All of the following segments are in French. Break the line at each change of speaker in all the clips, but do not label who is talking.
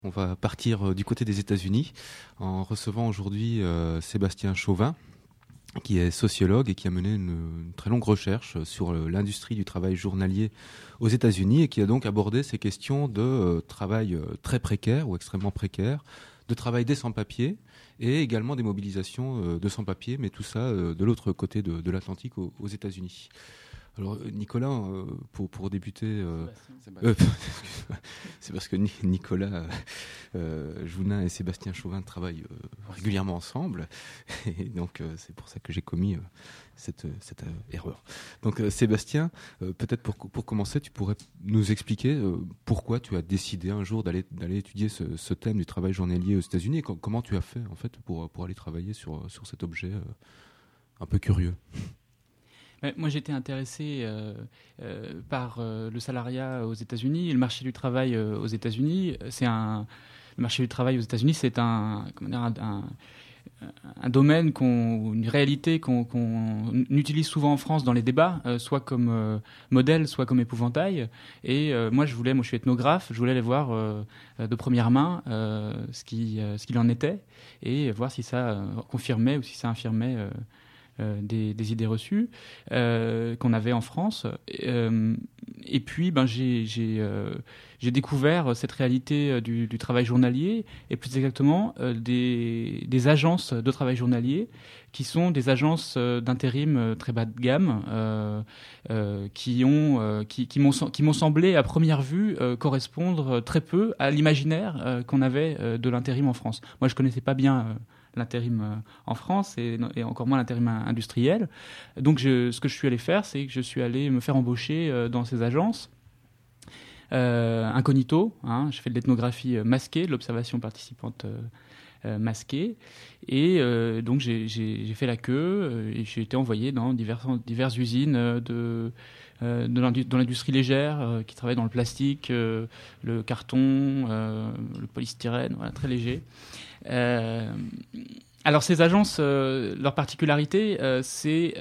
On va partir du côté des États-Unis en recevant aujourd'hui Sébastien Chauvin, qui est sociologue et qui a mené une très longue recherche sur l'industrie du travail journalier aux États-Unis et qui a donc abordé ces questions de travail très précaire ou extrêmement précaire, de travail des sans-papiers et également des mobilisations de sans-papiers, mais tout ça de l'autre côté de l'Atlantique aux États-Unis. Alors Nicolas, pour débuter, c'est parce que Nicolas Jounin et Sébastien Chauvin travaillent régulièrement ensemble, et donc c'est pour ça que j'ai commis cette erreur. Donc Sébastien, peut-être pour commencer, tu pourrais nous expliquer pourquoi tu as décidé un jour d'aller étudier ce thème du travail journalier aux États-Unis et comment tu as fait en fait pour aller travailler sur cet objet un peu curieux.
Moi, j'étais intéressé par le salariat aux États-Unis et le marché du travail aux États-Unis. Le marché du travail aux États-Unis, c'est un domaine, une réalité qu'on utilise souvent en France dans les débats, soit comme modèle, soit comme épouvantail. Et moi, je suis ethnographe, je voulais aller voir de première main ce qu'il en était et voir si ça confirmait ou si ça infirmait des idées reçues qu'on avait en France. Et puis, j'ai découvert cette réalité du travail journalier, et plus exactement des agences de travail journalier qui sont des agences d'intérim très bas de gamme qui m'ont semblé à première vue correspondre très peu à l'imaginaire qu'on avait de l'intérim en France. Moi, je connaissais pas bien l'intérim en France et encore moins l'intérim industriel. Donc ce que je suis allé faire, c'est que je suis allé me faire embaucher dans ces agences incognito. Je fais de l'ethnographie masquée, de l'observation participante masquée. Et donc j'ai fait la queue et j'ai été envoyé dans diverses usines dans l'industrie légère qui travaille dans le plastique, le carton, le polystyrène, voilà, très léger. Alors ces agences, leur particularité, c'est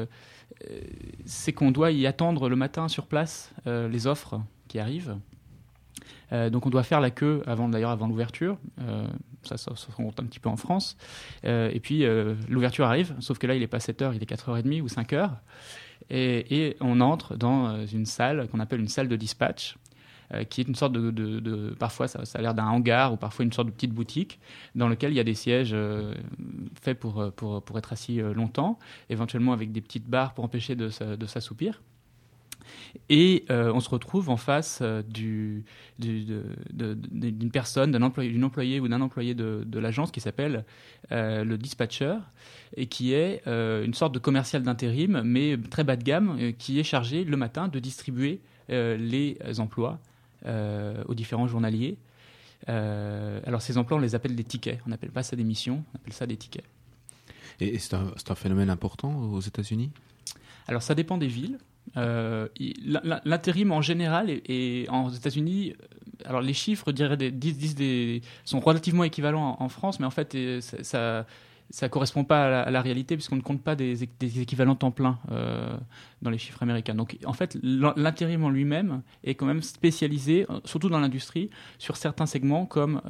qu'on doit y attendre le matin sur place les offres qui arrivent. Donc on doit faire la queue avant l'ouverture. Ça se compte un petit peu en France. Et puis l'ouverture arrive, sauf que là il n'est pas 7h, il est 4h30 ou 5h. Et on entre dans une salle qu'on appelle une salle de dispatch, qui est une sorte de parfois ça a l'air d'un hangar ou parfois une sorte de petite boutique dans lequel il y a des sièges faits pour être assis longtemps, éventuellement avec des petites barres pour empêcher de s'assoupir. Et on se retrouve en face d'une personne, d'une employée ou d'un employé de l'agence qui s'appelle le dispatcher et qui est une sorte de commercial d'intérim mais très bas de gamme qui est chargé le matin de distribuer les emplois aux différents journaliers. Alors ces emplois, on les appelle des tickets. On n'appelle pas ça des missions, on appelle ça des tickets.
Et c'est un phénomène important aux États-Unis ?
Alors ça dépend des villes. L'intérim en général et aux États-Unis, alors les chiffres sont relativement équivalents en France, mais en fait ça correspond pas à la réalité puisqu'on ne compte pas des équivalents temps plein dans les chiffres américains. Donc en fait l'intérim en lui-même est quand même spécialisé, surtout dans l'industrie, sur certains segments comme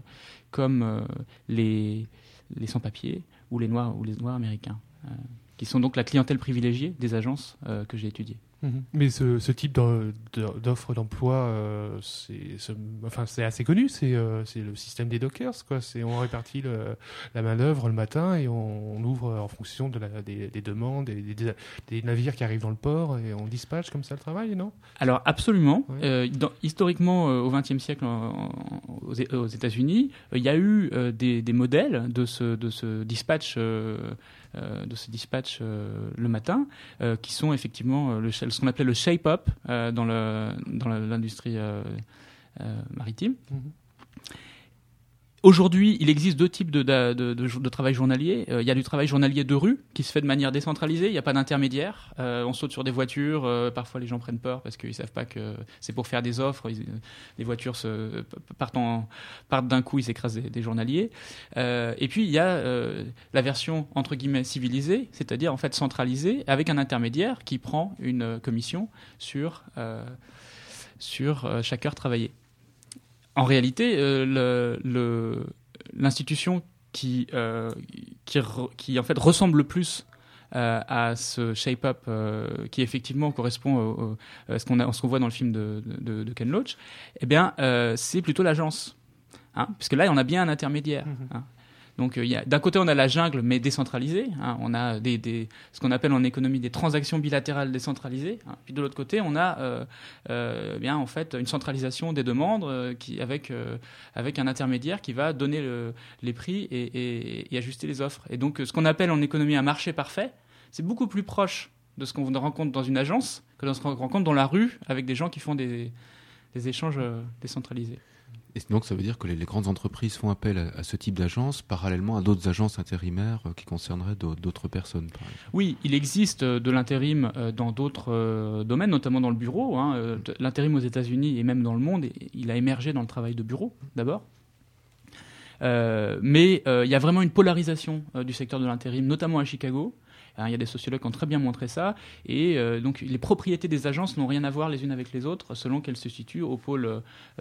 les sans-papiers ou les noirs américains. Qui sont donc la clientèle privilégiée des agences que j'ai étudiées.
Mais ce type d'offre d'emploi, c'est assez connu. C'est le système des dockers, quoi. On répartit la main-d'œuvre le matin et on ouvre en fonction des demandes, des navires qui arrivent dans le port et on dispatche comme ça le travail, non ?
Alors absolument.
Ouais.
Historiquement, au XXe siècle, aux États-Unis, il y a eu des modèles de ce dispatch. Le matin, qui sont effectivement ce qu'on appelait le shape-up dans l'industrie maritime. Aujourd'hui, il existe deux types de travail journalier. Il y a du travail journalier de rue qui se fait de manière décentralisée. Il n'y a pas d'intermédiaire. On saute sur des voitures. Parfois, les gens prennent peur parce qu'ils ne savent pas que c'est pour faire des offres. Les voitures partent d'un coup, ils s'écrasent des journaliers. Et puis, il y a la version, entre guillemets, civilisée, c'est-à-dire en fait centralisée, avec un intermédiaire qui prend une commission sur chaque heure travaillée. En réalité, l'institution qui en fait ressemble le plus à ce shape-up qui effectivement correspond à ce qu'on voit dans le film de Ken Loach, eh bien, c'est plutôt l'agence. Puisque là, on a bien un intermédiaire. Donc, d'un côté, on a la jungle, mais décentralisée. On a ce qu'on appelle en économie des transactions bilatérales décentralisées. Puis de l'autre côté, on a bien, en fait, une centralisation des demandes avec un intermédiaire qui va donner les prix et ajuster les offres. Et donc, ce qu'on appelle en économie un marché parfait, c'est beaucoup plus proche de ce qu'on rencontre dans une agence que de ce qu'on rencontre dans la rue avec des gens qui font des échanges décentralisés.
Et donc ça veut dire que les grandes entreprises font appel à ce type d'agence parallèlement à d'autres agences intérimaires qui concerneraient d'autres personnes, par exemple.
Oui, il existe de l'intérim dans d'autres domaines, notamment dans le bureau. L'intérim aux États-Unis et même dans le monde, il a émergé dans le travail de bureau d'abord. Mais il y a vraiment une polarisation du secteur de l'intérim, notamment à Chicago. Il y a des sociologues qui ont très bien montré ça. Et donc, les propriétés des agences n'ont rien à voir les unes avec les autres, selon qu'elles se situent au pôle,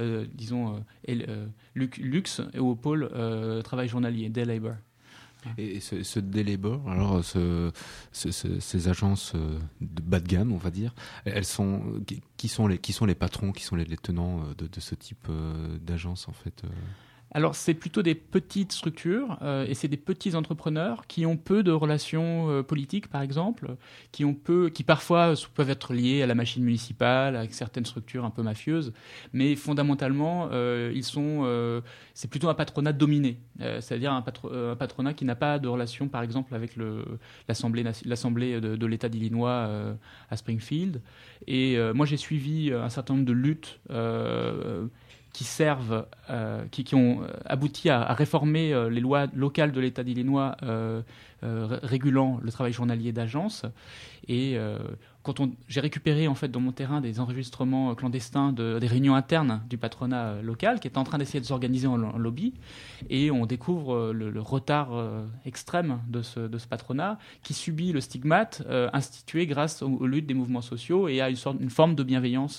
luxe et au pôle travail journalier, day labor.
Et ce day labor, alors ces agences de bas de gamme, on va dire, elles sont qui sont les patrons, qui sont les tenants de ce type d'agence en fait.
Alors, c'est plutôt des petites structures et c'est des petits entrepreneurs qui ont peu de relations politiques, par exemple, qui parfois peuvent être liés à la machine municipale, avec certaines structures un peu mafieuses, mais fondamentalement, c'est plutôt un patronat dominé, c'est-à-dire un patronat qui n'a pas de relation, par exemple, avec l'Assemblée de l'État d'Illinois à Springfield. Et moi, j'ai suivi un certain nombre de luttes qui ont abouti à réformer les lois locales de l'État d'Illinois régulant le travail journalier d'agence. Et j'ai récupéré en fait dans mon terrain des enregistrements clandestins des réunions internes du patronat local qui est en train d'essayer de s'organiser en lobby, et on découvre le retard extrême de ce patronat qui subit le stigmate institué grâce aux luttes des mouvements sociaux et à une forme de bienveillance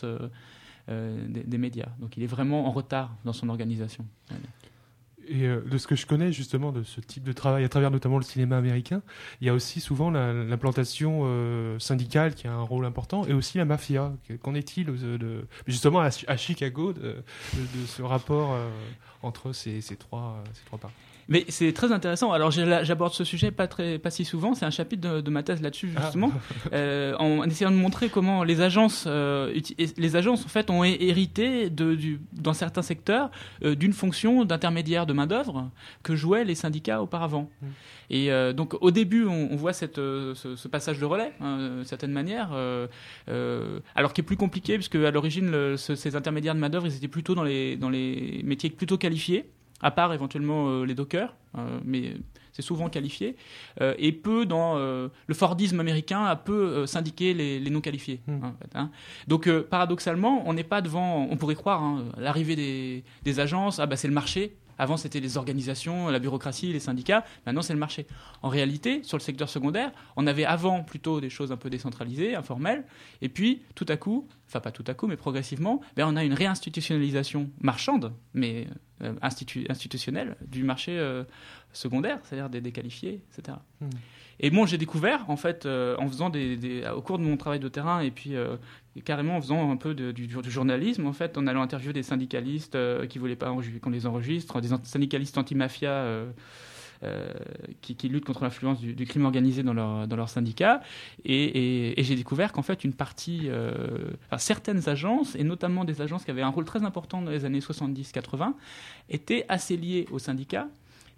des médias. Donc il est vraiment en retard dans son organisation.
Et de ce que je connais justement de ce type de travail à travers notamment le cinéma américain, il y a aussi souvent l'implantation syndicale qui a un rôle important, et aussi la mafia. Qu'en est-il justement à Chicago de ce rapport entre ces trois parties?
Mais c'est très intéressant. Alors j'aborde ce sujet pas si souvent. C'est un chapitre de ma thèse là-dessus justement, en essayant de montrer comment les agences en fait ont hérité dans certains secteurs d'une fonction d'intermédiaire de main d'œuvre que jouaient les syndicats auparavant. Et donc au début on voit ce passage de relais d'une certaine manière, alors qui est plus compliqué puisque à l'origine ces intermédiaires de main d'œuvre ils étaient plutôt dans les métiers plutôt qualifiés. À part éventuellement les dockers, mais c'est souvent qualifié, et peu dans le Fordisme américain a peu syndiqué les non qualifiés. En fait, Donc paradoxalement, on n'est pas devant, on pourrait croire, l'arrivée des agences, c'est le marché. Avant, c'était les organisations, la bureaucratie, les syndicats. Maintenant, c'est le marché. En réalité, sur le secteur secondaire, on avait avant plutôt des choses un peu décentralisées, informelles. Et puis, tout à coup, enfin pas tout à coup, mais progressivement, on a une réinstitutionnalisation marchande, mais institutionnelle, du marché secondaire, c'est-à-dire des déqualifiés, etc. Et bon, j'ai découvert, en fait, en faisant au cours de mon travail de terrain, et puis carrément en faisant un peu du journalisme, en fait, en allant interviewer des syndicalistes qui ne voulaient pas qu'on les enregistre, des syndicalistes anti-mafia qui luttent contre l'influence du crime organisé dans leur syndicat. Et j'ai découvert qu'en fait, une partie, certaines agences, et notamment des agences qui avaient un rôle très important dans les années 70-80, étaient assez liées aux syndicats.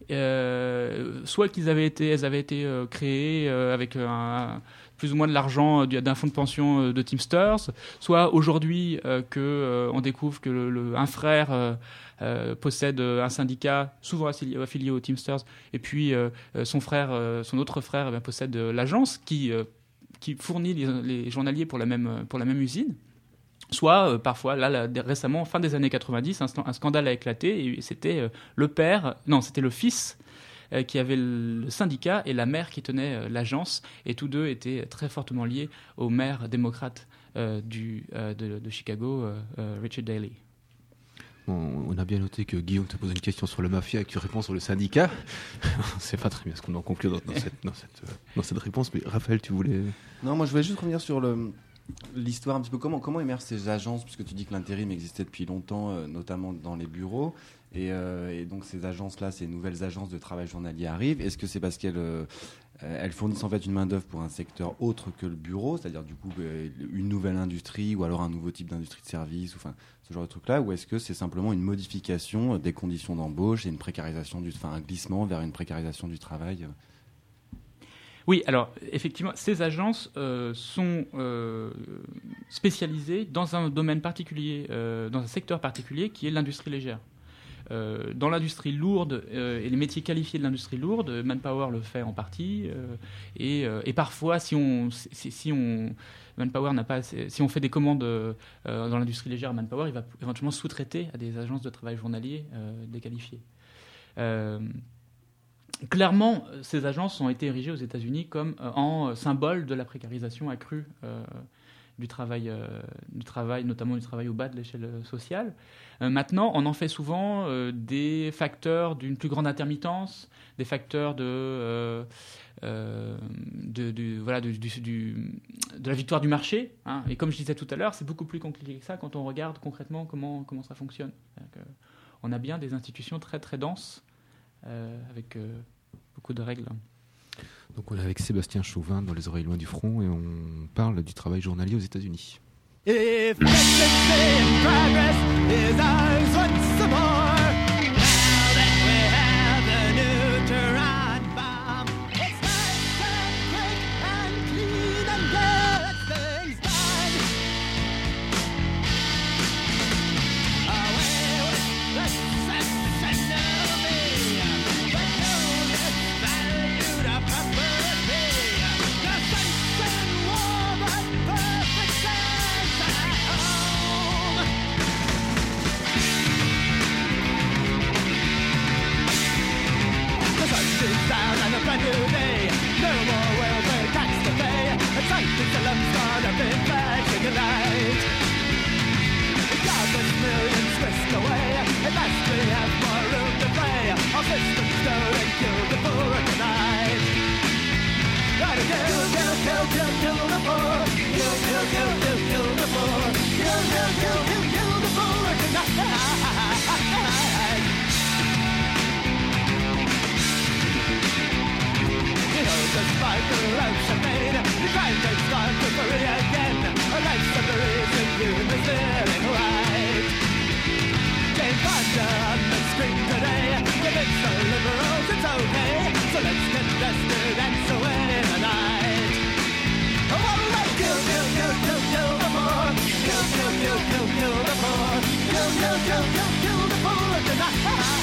Soit elles avaient été créées avec plus ou moins de l'argent d'un fonds de pension de Teamsters, soit aujourd'hui on découvre que un frère possède un syndicat souvent affilié aux Teamsters, et puis son autre frère possède l'agence qui fournit les journaliers pour la même usine. Soit, parfois, récemment, fin des années 90, un scandale a éclaté, et c'était c'était le fils qui avait le syndicat et la mère qui tenait l'agence, et tous deux étaient très fortement liés au maire démocrate de Chicago, Richard Daley.
On a bien noté que Guillaume te pose une question sur le mafia et que tu réponds sur le syndicat. C'est pas très bien ce qu'on en conclut dans cette réponse, mais Raphaël, tu voulais...
Non, moi je voulais juste revenir sur l'histoire un petit peu. Comment émergent ces agences, puisque tu dis que l'intérim existait depuis longtemps, notamment dans les bureaux, et donc ces agences-là, ces nouvelles agences de travail journalier arrivent. Est-ce que c'est parce qu'elles fournissent en fait une main-d'œuvre pour un secteur autre que le bureau, c'est-à-dire du coup une nouvelle industrie ou alors un nouveau type d'industrie de service, ou enfin ce genre de truc-là, ou est-ce que c'est simplement une modification des conditions d'embauche et une précarisation un glissement vers une précarisation du travail?
Oui, alors effectivement, ces agences sont spécialisées dans un domaine particulier, dans un secteur particulier qui est l'industrie légère. Dans l'industrie lourde et les métiers qualifiés de l'industrie lourde, Manpower le fait en partie, et parfois si on fait des commandes dans l'industrie légère, Manpower il va éventuellement sous-traiter à des agences de travail journalier déqualifiées. Clairement, ces agences ont été érigées aux États-Unis comme en symbole de la précarisation accrue du travail, notamment du travail au bas de l'échelle sociale. Maintenant, on en fait souvent des facteurs d'une plus grande intermittence, des facteurs de la victoire du marché. Hein. Et comme je disais tout à l'heure, c'est beaucoup plus compliqué que ça quand on regarde concrètement comment ça fonctionne. On a bien des institutions très très denses avec beaucoup de règles.
Donc on est avec Sébastien Chauvin dans Les Oreilles Loin du Front et on parle du travail journalier aux États-Unis.
If progress is ours once more, now that we have the neutron bomb, it's nice and quick and clean and get things done. Away with the sense and enemy, but no less valued a property. The sense and warm and perfect sense at home. The sun is down and a brand new day. No more welfare tax to pay. A sight is the lumps gone up in flashing light. The godless millions whisked away. At last we have more room to play. Our systems stole and killed the poor tonight. Gotta kill the poor. Kill the poor. Kill the poor tonight. The sparkle of champagne, the crime takes gone to free again. A life submarine in human living right. Jane Fonda on the screen today, convince the liberals it's okay. So let's get dusted and so in the night. Oh, let's kill the poor. Kill the poor. Kill the poor tonight.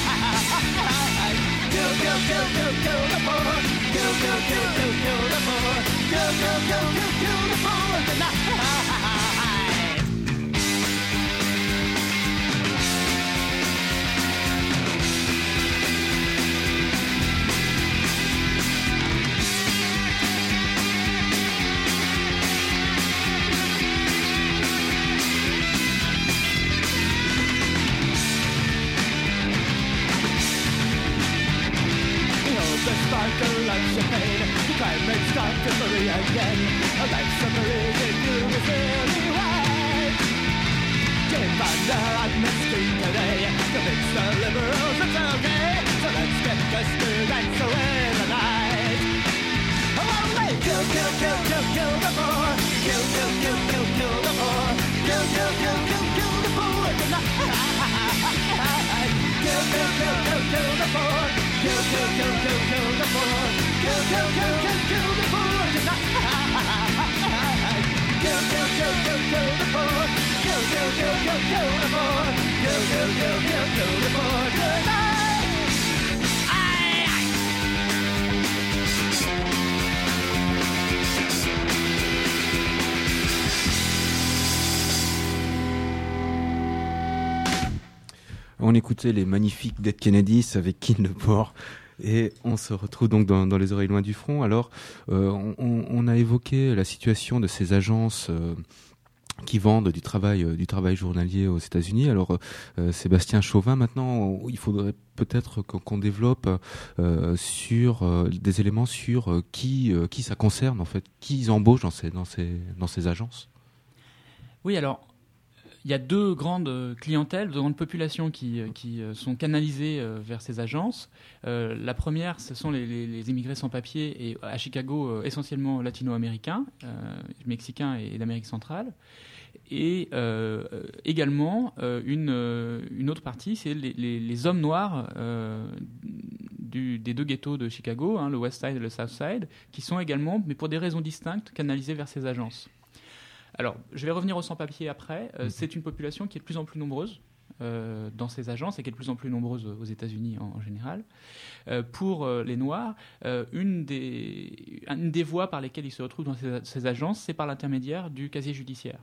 Kill the poor. Kill the poor. Kill the poor tonight. The sparkle of champagne, the crime rates start to free again. A life submarine in you is really right. Jane Fonda on the street today, convince the liberals it's okay. So let's get dusted and so in the night. Oh, wait, kill the poor. Kill the poor. Kill the poor tonight. Kill the poor. Kill the poor. Kill the poor tonight. Kill the poor. Kill the poor. Kill the poor tonight.
On écoutait les magnifiques Dead Kennedys avec Kill the Poor et on se retrouve donc dans Les Oreilles Loin du Front. Alors, on a évoqué la situation de ces agences qui vendent du travail journalier aux États-Unis. Alors, Sébastien Chauvin, maintenant, il faudrait peut-être qu'on développe sur des éléments sur qui ça concerne en fait, qui ils embauchent dans ces agences.
Oui, alors il y a deux grandes clientèles, deux grandes populations qui sont canalisées vers ces agences. La première, ce sont les immigrés sans papier, et à Chicago, essentiellement latino-américains, mexicains et d'Amérique centrale. Et également, une autre partie, c'est les hommes noirs des deux ghettos de Chicago, le West Side et le South Side, qui sont également, mais pour des raisons distinctes, canalisés vers ces agences. Alors, je vais revenir aux sans-papiers après. C'est une population qui est de plus en plus nombreuse dans ces agences et qui est de plus en plus nombreuse aux États-Unis en général. Pour les Noirs, une des voies par lesquelles ils se retrouvent dans ces agences, c'est par l'intermédiaire du casier judiciaire.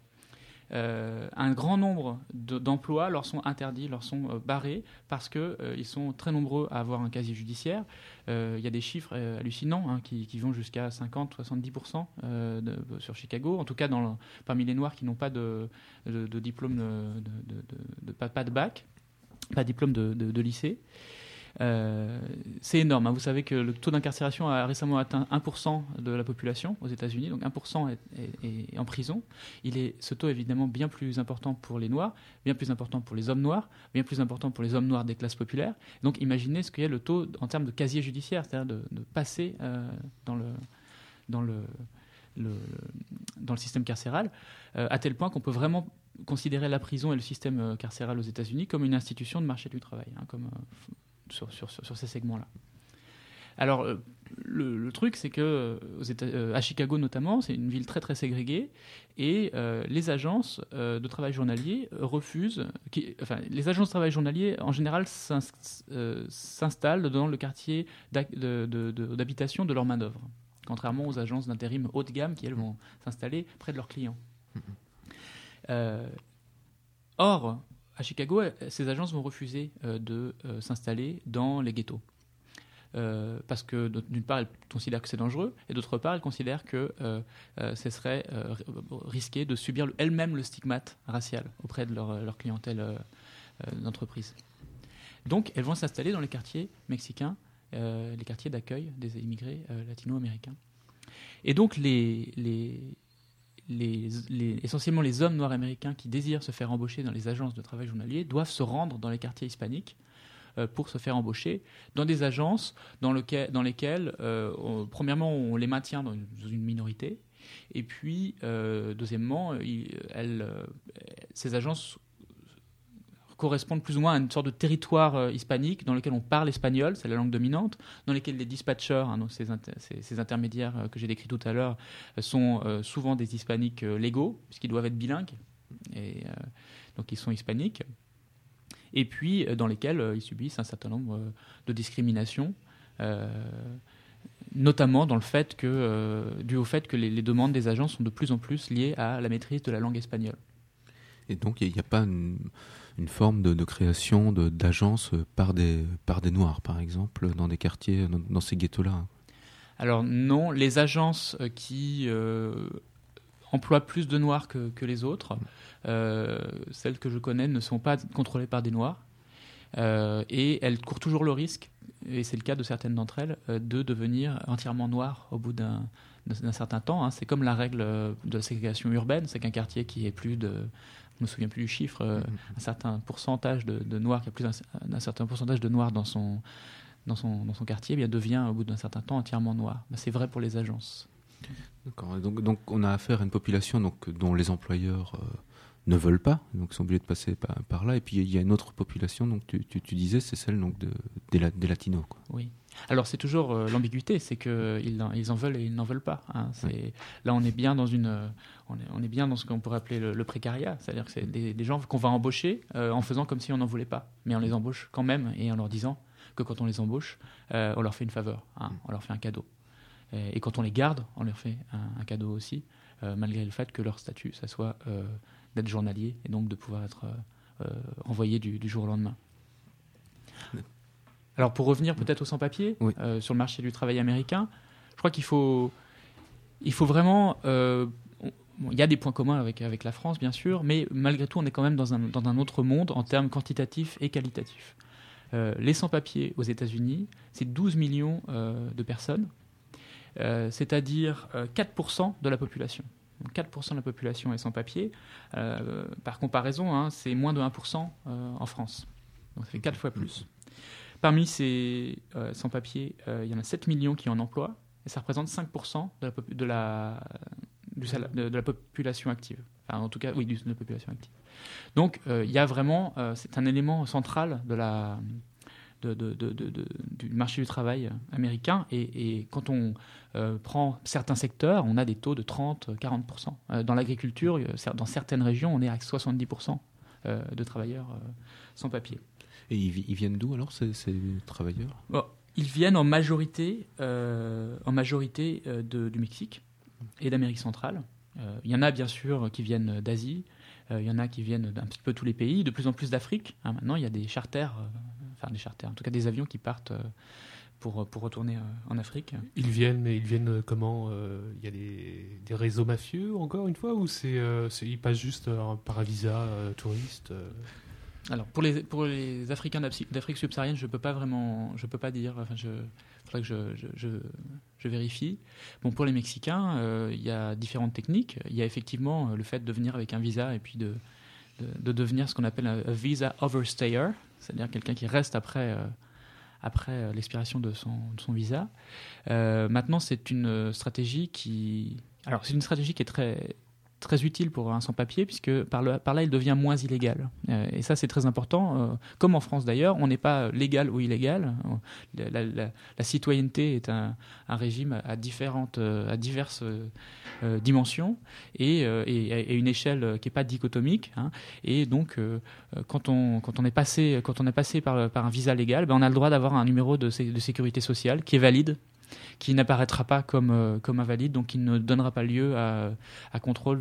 Un grand nombre d'emplois leur sont interdits, leur sont barrés parce qu'ils sont très nombreux à avoir un casier judiciaire. Il y a des chiffres hallucinants qui vont jusqu'à 50-70% sur Chicago, en tout cas parmi les Noirs qui n'ont pas de diplôme, pas de bac, pas de diplôme de lycée. C'est énorme. Vous savez que le taux d'incarcération a récemment atteint 1% de la population aux États-Unis, donc 1% est en prison. Ce taux est évidemment bien plus important pour les Noirs, bien plus important pour les hommes noirs, bien plus important pour les hommes noirs des classes populaires. Donc imaginez ce qu'est le taux en termes de casier judiciaire, c'est-à-dire de passer dans le système carcéral, à tel point qu'on peut vraiment considérer la prison et le système carcéral aux États-Unis comme une institution de marché du travail, comme sur ces segments-là. Alors, le truc, c'est que à Chicago notamment, c'est une ville très très ségrégée, et les agences de travail journalier refusent. Les agences de travail journalier, en général, s'installent dans le quartier d'habitation de leur main-d'œuvre, contrairement aux agences d'intérim haut de gamme qui, elles, vont s'installer près de leurs clients. Or, à Chicago, ces agences vont refuser de s'installer dans les ghettos. Parce que, d'une part, elles considèrent que c'est dangereux, et d'autre part, elles considèrent que ce serait risqué de subir elles-mêmes le stigmate racial auprès de leur clientèle d'entreprise. Donc, elles vont s'installer dans les quartiers mexicains, les quartiers d'accueil des immigrés latino-américains. Et donc, essentiellement les hommes noirs américains qui désirent se faire embaucher dans les agences de travail journalier doivent se rendre dans les quartiers hispaniques pour se faire embaucher dans des agences dans lesquelles, premièrement, on les maintient dans une minorité, et puis, deuxièmement, ces agences correspondent plus ou moins à une sorte de territoire hispanique dans lequel on parle espagnol, c'est la langue dominante, dans lesquels les dispatchers, donc ces intermédiaires que j'ai décrits tout à l'heure, sont souvent des hispaniques légaux, puisqu'ils doivent être bilingues, et donc ils sont hispaniques, et puis dans lesquels ils subissent un certain nombre de discriminations, notamment dû au fait que les demandes des agents sont de plus en plus liées à la maîtrise de la langue espagnole.
Et donc il n'y a pas une forme de création d'agences par des Noirs, par exemple, dans des quartiers, dans ces ghettos-là?
Alors non, les agences qui emploient plus de Noirs que les autres, celles que je connais ne sont pas contrôlées par des Noirs, et elles courent toujours le risque, et c'est le cas de certaines d'entre elles, de devenir entièrement noires au bout d'un certain temps. C'est comme la règle de la ségrégation urbaine, c'est qu'un quartier qui est plus de... Je ne me souviens plus du chiffre, un certain pourcentage de Noirs, qui a plus d'un certain pourcentage de Noirs dans son quartier, devient au bout d'un certain temps entièrement noir. C'est vrai pour les agences.
D'accord. Donc on a affaire à une population dont les employeurs ne veulent pas, donc sont obligés de passer par là. Et puis il y a une autre population, donc tu disais, c'est celle des latinos, quoi.
Oui. Alors c'est toujours l'ambiguïté, c'est qu'ils en veulent et ils n'en veulent pas. Là on est bien dans on est bien dans ce qu'on pourrait appeler le précariat, c'est-à-dire que c'est des gens qu'on va embaucher en faisant comme si on n'en voulait pas, mais on les embauche quand même, et en leur disant que quand on les embauche, on leur fait une faveur, on leur fait un cadeau. Et quand on les garde, on leur fait un cadeau aussi, malgré le fait que leur statut, ça soit d'être journalier, et donc de pouvoir être envoyé du jour au lendemain. Alors pour revenir peut-être aux sans-papiers,
oui.
Sur le marché du travail américain, je crois qu'il faut vraiment... il y a des points communs avec la France, bien sûr, mais malgré tout, on est quand même dans un autre monde en termes quantitatifs et qualitatifs. Les sans-papiers aux États-Unis, c'est 12 millions de personnes, c'est-à-dire 4% de la population. Donc 4% de la population est sans-papiers. Par comparaison, c'est moins de 1% en France. Donc ça fait 4 fois plus. Parmi ces sans-papiers, il y en a 7 millions qui ont un emploi, et ça représente 5% de la population active. Enfin, en tout cas, oui, de la population active. Donc, il y a vraiment, c'est un élément central du marché du travail américain. Et quand on prend certains secteurs, on a des taux de 30-40%. Dans l'agriculture, dans certaines régions, on est à 70% de travailleurs sans papier.
Et ils viennent d'où alors ces travailleurs ?
Ils viennent en majorité du Mexique et d'Amérique centrale. Il y en a bien sûr qui viennent d'Asie, il y en a qui viennent d'un petit peu tous les pays, de plus en plus d'Afrique. Maintenant, il y a des charters, en tout cas des avions qui partent pour retourner en Afrique.
Ils viennent comment Il y a des réseaux mafieux, encore une fois, ou ils passent juste par un visa touriste
Alors, pour les Africains d'Afrique subsaharienne, je peux pas dire. Enfin, faudrait que je vérifie. Bon, pour les Mexicains, il y a différentes techniques. Il y a effectivement le fait de venir avec un visa et puis de devenir ce qu'on appelle un visa overstayer, c'est-à-dire quelqu'un qui reste après l'expiration de son visa. Maintenant, c'est une stratégie qui est très très utile pour un sans-papier, puisque par là, il devient moins illégal. Et ça, c'est très important. Comme en France, d'ailleurs, on n'est pas légal ou illégal. La citoyenneté est un régime à diverses dimensions et une échelle qui n'est pas dichotomique. Et donc, quand on est passé par un visa légal, on a le droit d'avoir un numéro de sécurité sociale qui est valide, qui n'apparaîtra pas comme invalide, donc qui ne donnera pas lieu à contrôle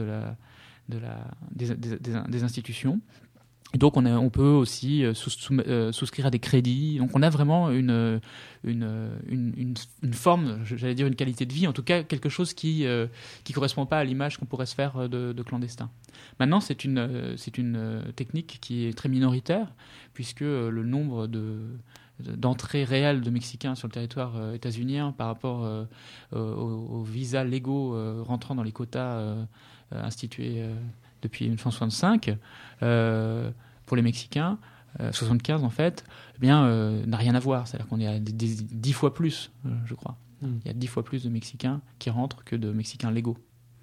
des institutions. Et donc on peut aussi souscrire à des crédits. Donc on a vraiment une forme, j'allais dire une qualité de vie, en tout cas quelque chose qui correspond pas à l'image qu'on pourrait se faire de clandestin. Maintenant, c'est une technique qui est très minoritaire, puisque le nombre d'entrées réelles de Mexicains sur le territoire états-unien par rapport aux visas légaux rentrant dans les quotas institués depuis 1965 pour les Mexicains, 75 en fait, n'a rien à voir. C'est-à-dire qu'on est à 10 fois plus, je crois. Il y a 10 fois plus de Mexicains qui rentrent que de Mexicains légaux.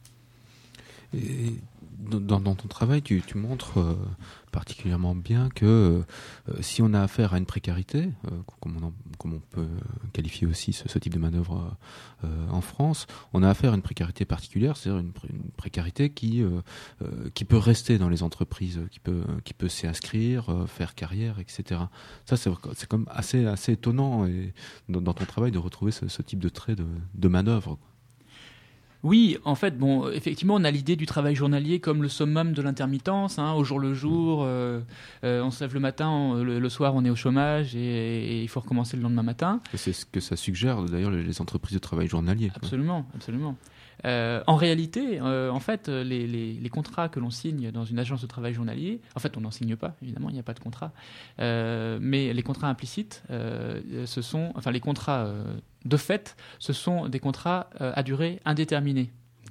Et dans ton travail, tu montres particulièrement bien que si on a affaire à une précarité, comme on peut qualifier aussi ce type de manœuvre en France, on a affaire à une précarité particulière, c'est-à-dire une précarité qui peut rester dans les entreprises, qui peut s'y inscrire, faire carrière, etc. Ça, c'est comme assez étonnant et dans ton travail de retrouver ce type de trait de manœuvre.
Oui, en fait, effectivement, on a l'idée du travail journalier comme le summum de l'intermittence, au jour le jour. On se lève le matin, le soir, on est au chômage et il faut recommencer le lendemain matin.
C'est ce que ça suggère, d'ailleurs, les entreprises de travail journalier.
Absolument, absolument. En réalité, en fait, les contrats que l'on signe dans une agence de travail journalier, en fait, on n'en signe pas, évidemment, il n'y a pas de contrat, mais les contrats implicites, les contrats de fait, ce sont des contrats à durée indéterminée.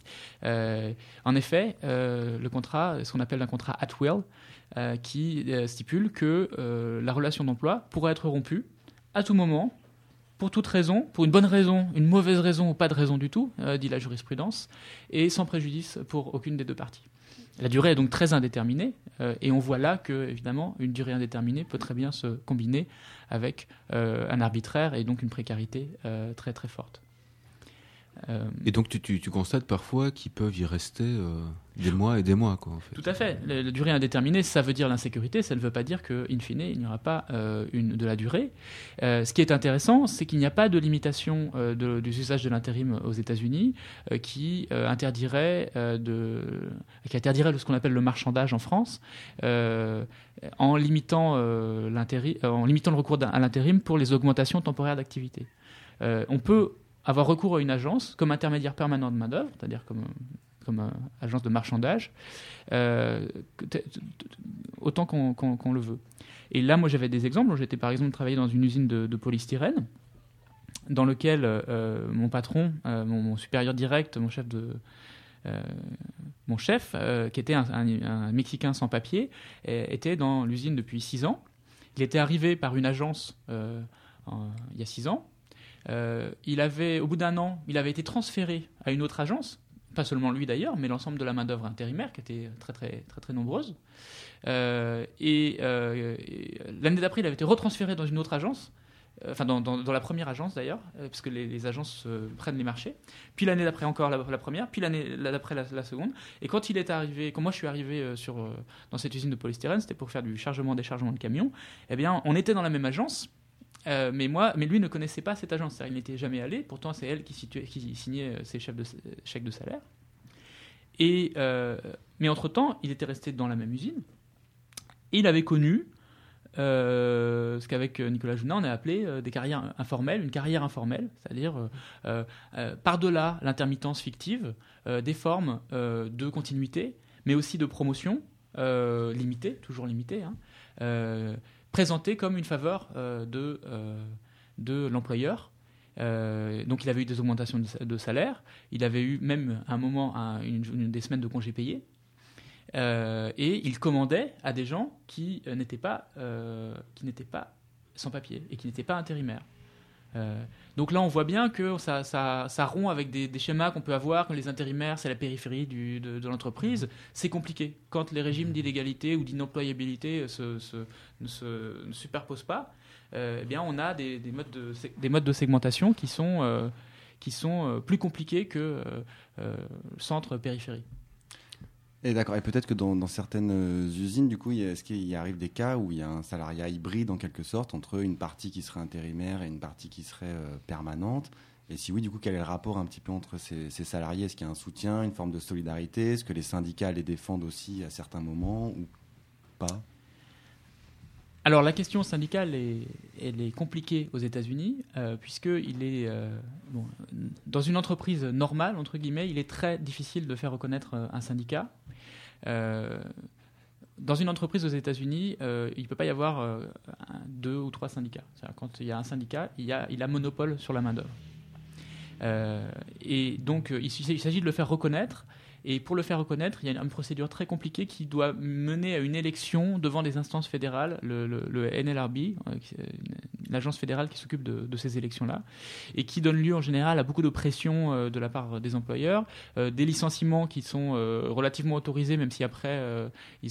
En effet, le contrat, ce qu'on appelle un contrat at will, qui stipule que la relation d'emploi pourra être rompue à tout moment, pour toute raison, pour une bonne raison, une mauvaise raison ou pas de raison du tout, dit la jurisprudence, et sans préjudice pour aucune des deux parties. La durée est donc très indéterminée, et on voit là que, évidemment, une durée indéterminée peut très bien se combiner avec un arbitraire et donc une précarité très très forte.
Et donc tu constates parfois qu'ils peuvent y rester des mois et des mois, quoi, en fait.
Tout à fait. La durée indéterminée, ça veut dire l'insécurité, ça ne veut pas dire qu'in fine, il n'y aura pas de la durée. Ce qui est intéressant, c'est qu'il n'y a pas de limitation du usage de l'intérim aux États-Unis qui interdirait ce qu'on appelle le marchandage en France, en limitant le recours à l'intérim pour les augmentations temporaires d'activité. On peut avoir recours à une agence comme intermédiaire permanent de main-d'œuvre, c'est-à-dire comme agence de marchandage, autant qu'on le veut. Et là, moi, j'avais des exemples. J'étais par exemple travaillé dans une usine de polystyrène, dans lequel mon patron, mon supérieur direct, mon chef, qui était un Mexicain sans papier, était dans l'usine depuis 6 ans. Il était arrivé par une agence il y a 6 ans. Au bout d'un an, il avait été transféré à une autre agence, pas seulement lui d'ailleurs, mais l'ensemble de la main-d'œuvre intérimaire, qui était très, très, très, très nombreuse. Et l'année d'après, il avait été retransféré dans une autre agence, enfin dans la première agence d'ailleurs, parce que les agences prennent les marchés. Puis l'année d'après encore la première, puis l'année d'après la seconde. Et quand moi je suis arrivé dans cette usine de polystyrène, c'était pour faire du chargement-déchargement de camions. Eh bien, on était dans la même agence. Mais lui ne connaissait pas cette agence, il n'était jamais allé. Pourtant, c'est elle qui signait ses chèques de salaire. Mais entre-temps, il était resté dans la même usine. Et il avait connu ce qu'avec Nicolas Jounat, on a appelé des carrières informelles, une carrière informelle, c'est-à-dire par-delà l'intermittence fictive, des formes de continuité, mais aussi de promotion limitée, toujours limitée, présentée comme une faveur de l'employeur. Donc il avait eu des augmentations de salaire, il avait eu même à un moment des semaines de congés payés, et il commandait à des gens qui n'étaient pas sans papier et qui n'étaient pas intérimaires. Donc là on voit bien que ça rompt avec des schémas qu'on peut avoir, que les intérimaires c'est la périphérie de l'entreprise. C'est compliqué quand les régimes d'illégalité ou d'inemployabilité ne se superposent pas. Eh bien on a des modes de segmentation qui sont plus compliqués que centre-périphérie.
Et d'accord. Et peut-être que dans certaines usines, du coup, est-ce qu'il arrive des cas où il y a un salariat hybride en quelque sorte entre une partie qui serait intérimaire et une partie qui serait permanente? Et si oui, du coup, quel est le rapport un petit peu entre ces salariés? Est-ce qu'il y a un soutien, une forme de solidarité? Est-ce que les syndicats les défendent aussi à certains moments ou pas?
Alors la question syndicale elle est compliquée aux États-Unis puisque dans une entreprise normale entre guillemets, il est très difficile de faire reconnaître un syndicat. Dans une entreprise aux États-Unis, il ne peut pas y avoir 2 ou 3 syndicats. C'est-à-dire, quand il y a un syndicat, il a monopole sur la main-d'œuvre. Et donc il s'agit de le faire reconnaître. Et pour le faire reconnaître, il y a une procédure très compliquée qui doit mener à une élection devant des instances fédérales, le NLRB, l'agence fédérale qui s'occupe de ces élections-là, et qui donne lieu en général à beaucoup de pression de la part des employeurs, des licenciements qui sont relativement autorisés, même si après les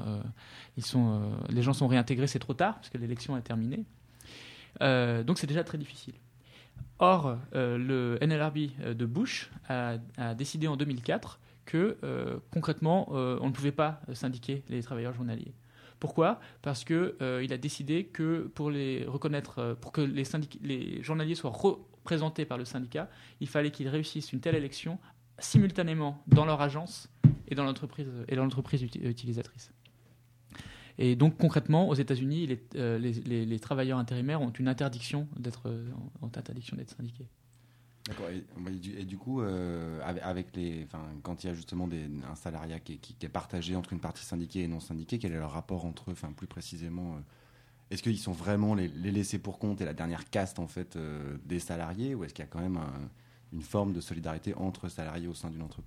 gens sont réintégrés, c'est trop tard, parce que l'élection est terminée. Donc c'est déjà très difficile. Or, le NLRB de Bush a décidé en 2004 que concrètement, on ne pouvait pas syndiquer les travailleurs journaliers. Pourquoi ? Parce qu'il a décidé que pour que les journaliers soient représentés par le syndicat, il fallait qu'ils réussissent une telle élection simultanément dans leur agence et dans l'entreprise utilisatrice. Et donc concrètement, aux États-Unis, les travailleurs intérimaires ont une interdiction d'être syndiqués.
D'accord. Et du coup, quand il y a justement un salariat qui est partagé entre une partie syndiquée et non syndiquée, quel est le rapport entre eux, plus précisément est-ce qu'ils sont vraiment les laissés pour compte et la dernière caste en fait des salariés, ou est-ce qu'il y a quand même une forme de solidarité entre salariés au sein d'une entreprise ?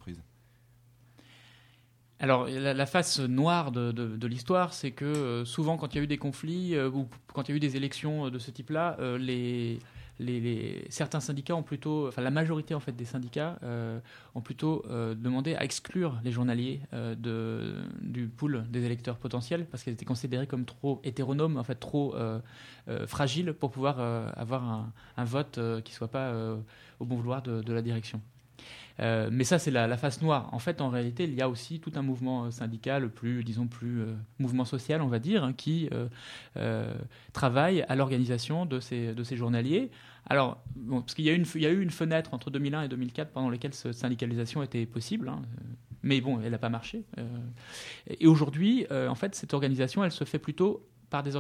Alors, la face noire de l'histoire, c'est que souvent, quand il y a eu des conflits ou quand il y a eu des élections de ce type-là, certains syndicats ont plutôt, la majorité en fait des syndicats ont plutôt demandé à exclure les journaliers du pool des électeurs potentiels parce qu'ils étaient considérés comme trop hétéronomes, en fait trop fragiles pour pouvoir avoir un vote qui soit pas au bon vouloir de la direction. Mais ça, c'est la face noire. En fait, en réalité, il y a aussi tout un mouvement syndical, plus mouvement social, on va dire, qui travaille à l'organisation de ces journaliers. Alors, parce qu'il y a eu une fenêtre entre 2001 et 2004 pendant laquelle cette syndicalisation était possible, mais bon, elle n'a pas marché. Et aujourd'hui, en fait, cette organisation, elle se fait plutôt par des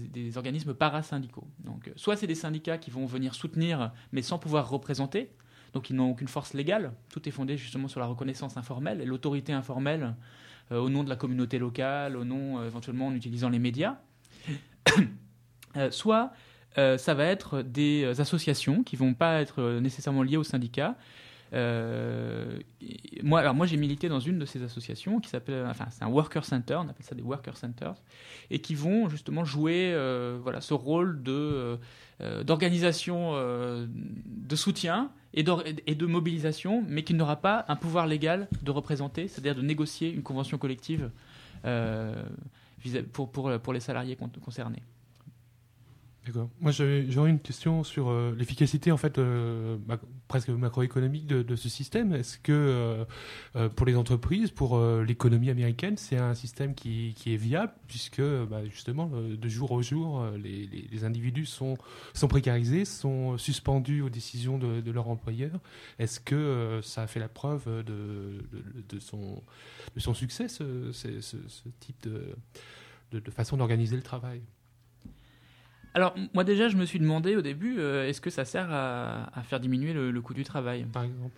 organismes parasyndicaux. Donc, soit c'est des syndicats qui vont venir soutenir, mais sans pouvoir représenter. donc ils n'ont aucune force légale. Tout est fondé justement sur la reconnaissance informelle et l'autorité informelle au nom de la communauté locale, au nom éventuellement en utilisant les médias. Soit ça va être des associations qui vont pas être nécessairement liées au syndicat. Moi, j'ai milité dans une de ces associations qui s'appelle, c'est un worker center, on appelle ça des worker centers, et qui vont justement jouer ce rôle d'organisation, de soutien et de mobilisation, mais qui n'aura pas un pouvoir légal de représenter, c'est-à-dire de négocier une convention collective pour les salariés concernés.
D'accord. Moi, j'aurais une question sur l'efficacité, en fait, presque macroéconomique de ce système. Est-ce que, pour les entreprises, pour l'économie américaine, c'est un système qui est viable, puisque, justement, de jour au jour, les individus sont précarisés, sont suspendus aux décisions de leur employeur. Est-ce que ça a fait la preuve de son succès, ce type de façon d'organiser le travail ?
Alors, moi déjà, je me suis demandé au début, est-ce que ça sert à faire diminuer le coût du travail ?
Par exemple.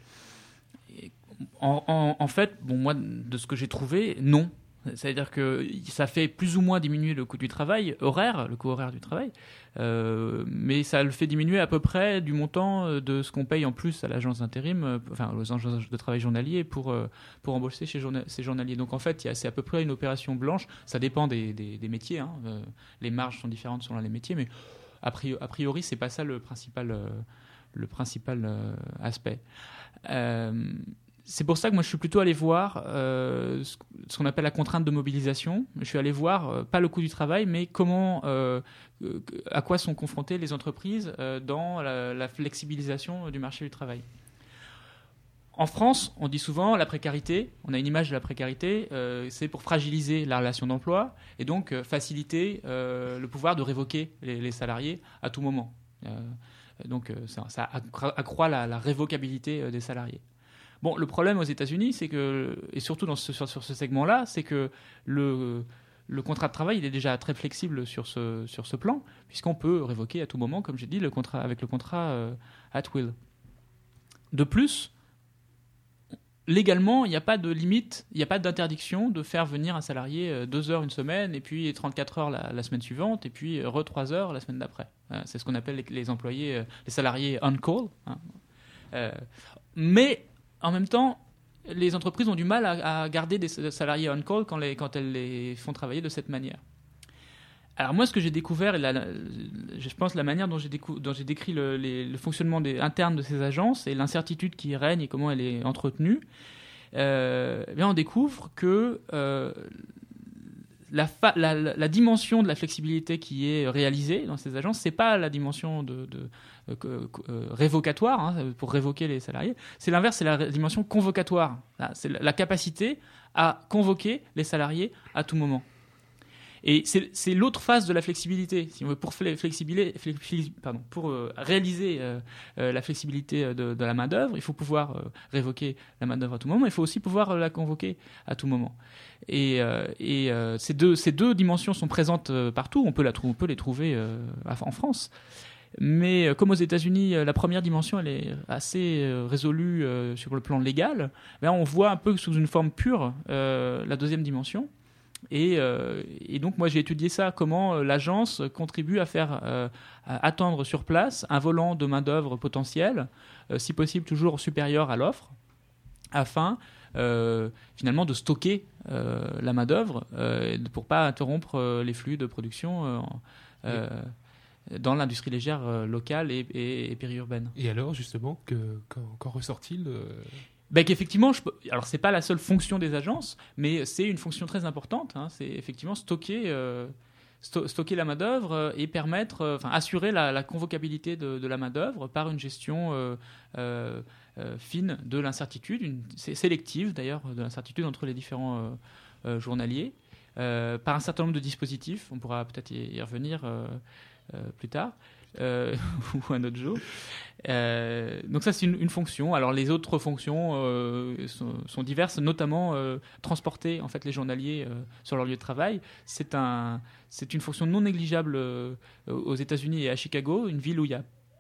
En fait, moi, de ce que j'ai trouvé, non. C'est-à-dire que ça fait plus ou moins diminuer le coût du travail, le coût horaire du travail, mais ça le fait diminuer à peu près du montant de ce qu'on paye en plus à l'agence d'intérim, aux agences de travail journalier pour embaucher ces journaliers. Donc en fait, c'est à peu près une opération blanche. Ça dépend des métiers. Les marges sont différentes selon les métiers, mais a priori, c'est pas ça le principal aspect. C'est pour ça que moi je suis plutôt allé voir ce qu'on appelle la contrainte de mobilisation. Je suis allé voir pas le coût du travail, mais à quoi sont confrontées les entreprises dans la flexibilisation du marché du travail. En France, on dit souvent la précarité, on a une image de la précarité, c'est pour fragiliser la relation d'emploi et donc faciliter le pouvoir de révoquer les salariés à tout moment. Donc ça accroît la révocabilité des salariés. Bon, le problème aux États-Unis, c'est que, et surtout sur ce segment-là, c'est que le contrat de travail, il est déjà très flexible sur ce plan, puisqu'on peut révoquer à tout moment, comme j'ai dit, avec le contrat at will. De plus, légalement, il n'y a pas de limite, il n'y a pas d'interdiction de faire venir un salarié 2 heures une semaine, et puis 34 heures la semaine suivante, et puis 3 heures la semaine d'après. C'est ce qu'on appelle les employés, les salariés on-call. Mais en même temps, les entreprises ont du mal à garder des salariés on-call quand elles les font travailler de cette manière. Alors moi, ce que j'ai découvert, je pense la manière dont j'ai décrit le fonctionnement interne de ces agences et l'incertitude qui règne et comment elle est entretenue, on découvre que la dimension de la flexibilité qui est réalisée dans ces agences, c'est pas la dimension révocatoire pour révoquer les salariés. C'est l'inverse, c'est la dimension convocatoire. C'est la capacité à convoquer les salariés à tout moment. Et c'est l'autre phase de la flexibilité. Si on veut, pour réaliser la flexibilité de la main-d'œuvre, il faut pouvoir révoquer la main-d'œuvre à tout moment, mais il faut aussi pouvoir la convoquer à tout moment. Et ces deux dimensions sont présentes partout. On peut les trouver en France. Mais comme aux États-Unis, la première dimension elle est assez résolue sur le plan légal, on voit un peu sous une forme pure la deuxième dimension. Et donc moi j'ai étudié ça, comment l'agence contribue à faire attendre sur place un volant de main-d'œuvre potentiel, si possible toujours supérieur à l'offre, afin finalement de stocker la main-d'œuvre pour pas interrompre les flux de production dans l'industrie légère locale et périurbaine.
Et alors justement, qu'en ressort-il
qu'effectivement, alors c'est pas la seule fonction des agences, mais c'est une fonction très importante. C'est effectivement stocker la main-d'œuvre et assurer la convocabilité de la main-d'œuvre par une gestion fine de l'incertitude, sélective d'ailleurs de l'incertitude entre les différents journaliers, par un certain nombre de dispositifs. On pourra peut-être y revenir plus tard. Ou un autre jour. Donc ça c'est une fonction. Alors les autres fonctions sont diverses, notamment transporter en fait les journaliers sur leur lieu de travail. C'est une fonction non négligeable aux États-Unis et à Chicago, une ville où il y a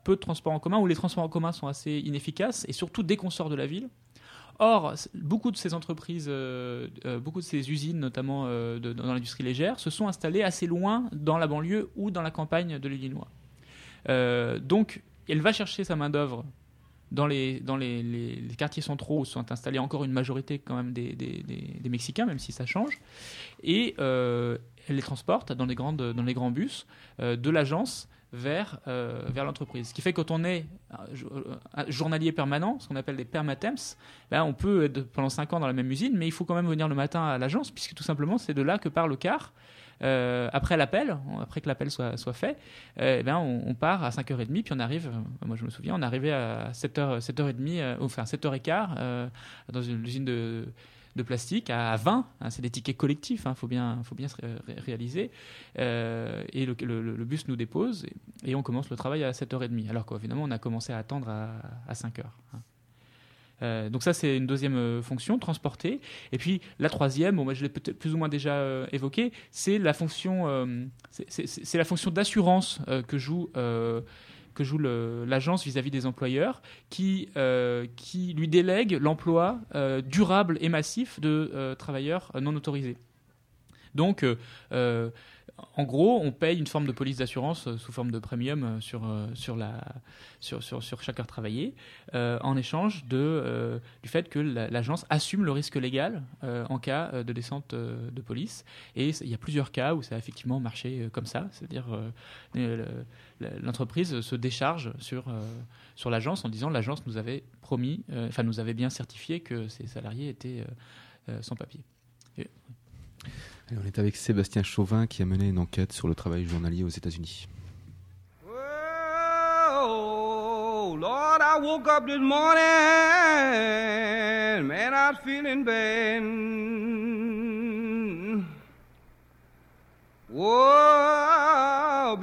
peu de transports en commun, où les transports en commun sont assez inefficaces, et surtout dès qu'on sort de la ville. Or, beaucoup de ces entreprises, beaucoup de ces usines, notamment dans l'industrie légère, se sont installées assez loin dans la banlieue ou dans la campagne de l'Illinois. Donc, elle va chercher sa main-d'œuvre dans les quartiers centraux où sont installés encore une majorité quand même des Mexicains, même si ça change. Et elle les transporte dans les grands bus de l'agence vers l'entreprise. Ce qui fait que quand on est journalier permanent, ce qu'on appelle des permatemps, on peut être pendant 5 ans dans la même usine, mais il faut quand même venir le matin à l'agence, puisque tout simplement c'est de là que part le car. Après que l'appel soit fait, on part à 5h30, puis on arrive, moi je me souviens, on arrivait à 7h30, enfin 7h15 dans une usine de plastique à 20, c'est des tickets collectifs, faut bien se réaliser, et le bus nous dépose et on commence le travail à 7h30, alors qu'évidemment on a commencé à attendre à 5h. Donc ça c'est une deuxième fonction, transporter. Et puis la troisième, moi je l'ai peut-être plus ou moins déjà évoqué, c'est la fonction, c'est la fonction d'assurance que joue l'agence vis-à-vis des employeurs, qui lui délègue l'emploi durable et massif de travailleurs non autorisés. Donc, en gros, on paye une forme de police d'assurance sous forme de premium sur chaque heure travaillée, en échange du fait que l'agence assume le risque légal en cas de descente de police. Et il y a plusieurs cas où ça a effectivement marché comme ça, c'est-à-dire l'entreprise se décharge sur l'agence en disant l'agence nous avait promis, nous avait bien certifié que ses salariés étaient sans papier.
Et on est avec Sébastien Chauvin qui a mené une enquête sur le travail journalier aux États-Unis.
Oh, Lord, I woke up this morning, man, I was feeling bad. Whoa,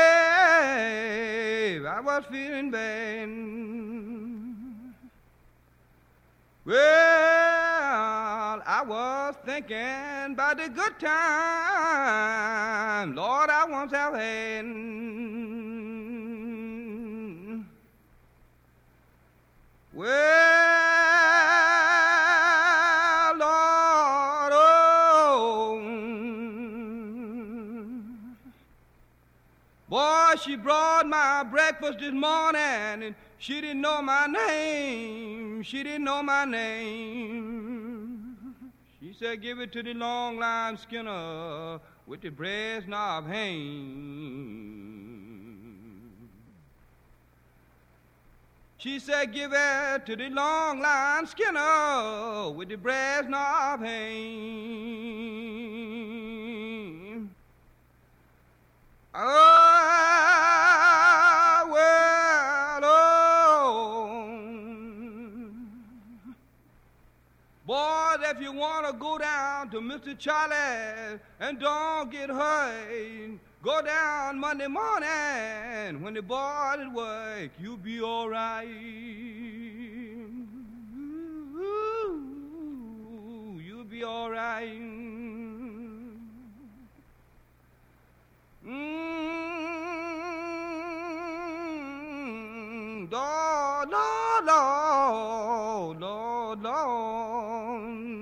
babe, I was feeling bad. Well, I was thinking about the good time, Lord, I once have had. Well, Lord, oh, boy, she brought my breakfast this morning, and she didn't know my name. She didn't know my name. She said, give it to the long line skinner with the breast knob hang. She said, give it to the long line skinner with the breast knob hang. Oh, well, oh. Boys, if you want to go down to Mr. Charlie and don't get hurt, go down Monday morning when the boys at work, you'll be all right. Ooh, you'll be all right. Lord, Lord, Lord, Lord, Lord.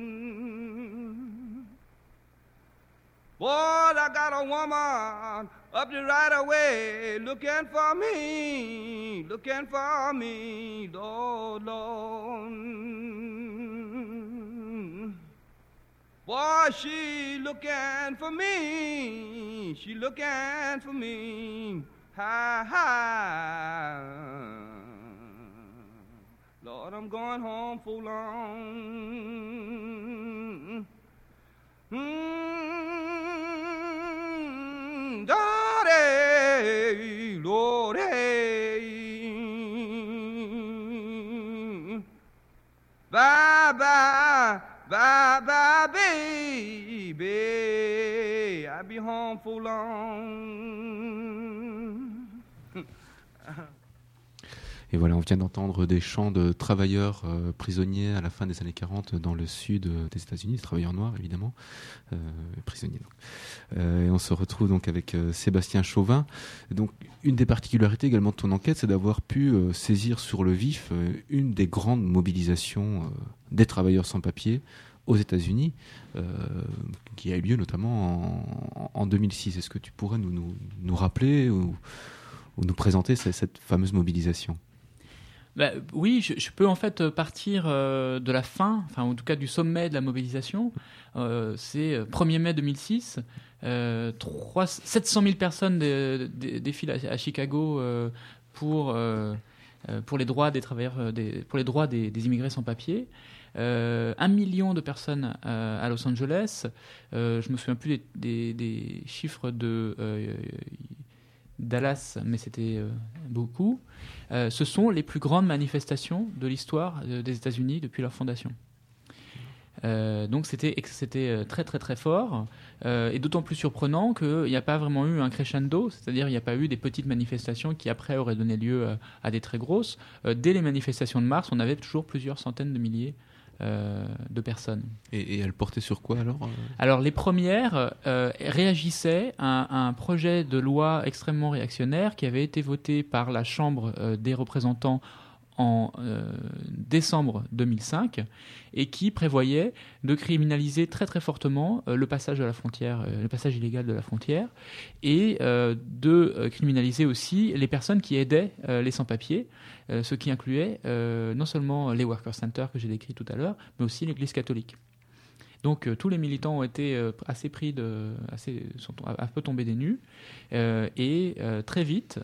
Boy, I got a woman up the right away looking for me, Lord, Lord. Boy, she looking for me, hi, hi. Lord, I'm going home for long. Lordy, Lordy. Bye, bye, bye, bye, baby. I'll be home for long.
Et voilà, on vient d'entendre des chants de travailleurs prisonniers à la fin des années 40 dans le sud des États-Unis, des travailleurs noirs évidemment, prisonniers. Et on se retrouve donc avec Sébastien Chauvin. Donc une des particularités également de ton enquête, c'est d'avoir pu saisir sur le vif une des grandes mobilisations des travailleurs sans papier aux États-Unis, qui a eu lieu notamment en 2006. Est-ce que tu pourrais nous rappeler ou nous présenter cette fameuse mobilisation ?
Oui, je peux en fait partir de la fin, enfin en tout cas du sommet de la mobilisation. C'est 1er mai 2006, 700 000 personnes défilent à Chicago pour les droits des travailleurs, pour les droits des immigrés sans papier. 1 million de personnes à Los Angeles. Je me souviens plus des chiffres de Dallas, mais c'était beaucoup. Ce sont les plus grandes manifestations de l'histoire des États-Unis depuis leur fondation. Donc c'était très très très fort, et d'autant plus surprenant qu'il n'y a pas vraiment eu un crescendo, c'est-à-dire il n'y a pas eu des petites manifestations qui après auraient donné lieu à des très grosses. Dès les manifestations de mars, on avait toujours plusieurs centaines de milliers de personnes.
Et elles portaient sur quoi alors ?
Alors les premières réagissaient à un projet de loi extrêmement réactionnaire qui avait été voté par la Chambre des représentants en décembre 2005 et qui prévoyait de criminaliser très très fortement le passage de la frontière, le passage illégal de la frontière, et de criminaliser aussi les personnes qui aidaient les sans-papiers, ce qui incluait non seulement les worker centers que j'ai décrits tout à l'heure, mais aussi l'Église catholique. Donc tous les militants ont été sont un peu tombés des nues, et très vite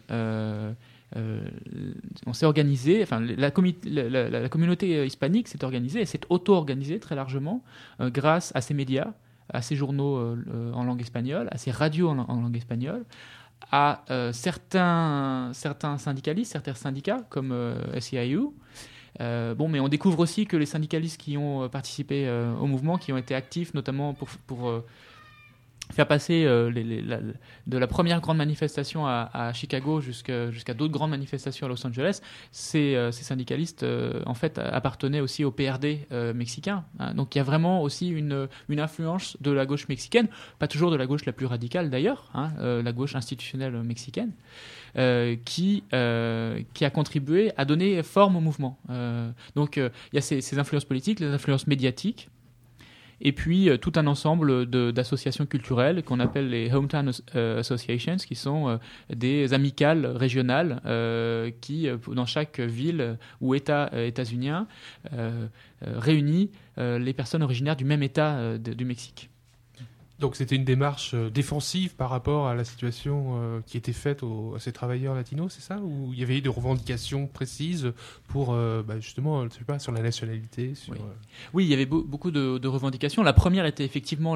on s'est organisé, enfin la communauté hispanique s'est organisée et s'est auto-organisée très largement grâce à ces médias, à ces journaux en langue espagnole, à ces radios en langue espagnole, à certains syndicalistes, certains syndicats comme SEIU. Mais on découvre aussi que les syndicalistes qui ont participé au mouvement, qui ont été actifs notamment pour faire passer de la première grande manifestation à Chicago jusqu'à d'autres grandes manifestations à Los Angeles, ces syndicalistes en fait appartenaient aussi au PRD mexicain. Hein. Donc il y a vraiment aussi une influence de la gauche mexicaine, pas toujours de la gauche la plus radicale d'ailleurs, hein, la gauche institutionnelle mexicaine, qui a contribué à donner forme au mouvement. Donc il y a ces influences politiques, les influences médiatiques, et puis tout un ensemble d'associations culturelles qu'on appelle les Hometown Associations, qui sont des amicales régionales qui, dans chaque ville ou État états-unien, réunit les personnes originaires du même État du Mexique.
Donc c'était une démarche défensive par rapport à la situation qui était faite à ces travailleurs latinos, c'est ça ? Ou il y avait eu des revendications précises pour justement, je sais pas, sur la nationalité sur,
Oui, il y avait beaucoup de revendications. La première était effectivement